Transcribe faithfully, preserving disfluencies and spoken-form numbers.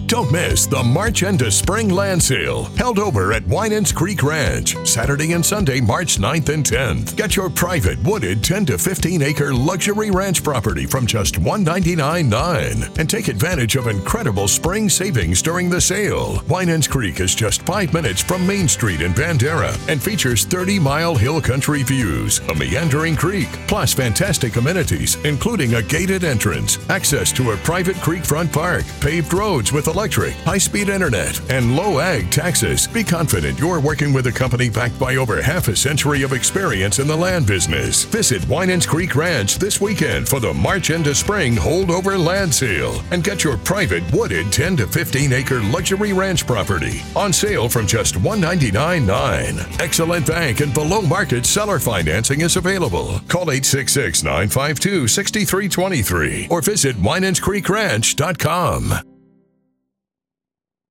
Don't miss the March into Spring Land Sale, held over at Winans Creek Ranch, Saturday and Sunday, March ninth and tenth. Get your private wooded ten to fifteen acre luxury ranch property from just one hundred ninety-nine dollars and nine cents and take advantage of incredible spring savings during the sale. Winans Creek is just five minutes from Main Street in Bandera and features thirty mile hill country views, a meandering creek, plus fantastic amenities, including a gated entrance, access to a private creekfront park, paved roads with electric, high-speed internet, and low ag taxes. Be confident you're working with a company backed by over half a century of experience in the land business. Visit Winans Creek Ranch this weekend for the March into Spring Holdover Land Sale and get your private wooded ten to fifteen acre luxury ranch property on sale from just one hundred ninety-nine dollars and nine cents. Excellent bank and below market seller financing is available. Call eight six six, nine five two, six three two three or visit winans creek ranch dot com.